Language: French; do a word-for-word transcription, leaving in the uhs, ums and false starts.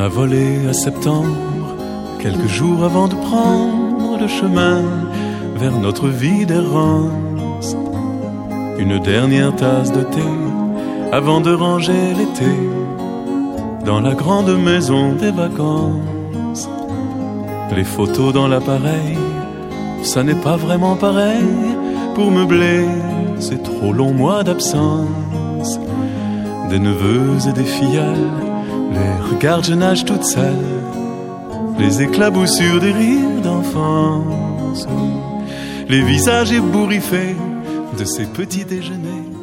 a volé à septembre, quelques jours avant de prendre le chemin vers notre vie d'errance. Une dernière tasse de thé avant de ranger l'été dans la grande maison des vacances. Les photos dans l'appareil, ça n'est pas vraiment pareil. Pour meubler, c'est trop long mois d'absence. Des neveux et des fillales, les regards je nage toute seule, les éclaboussures des rires d'enfance, les visages ébouriffés de ces petits déjeuners.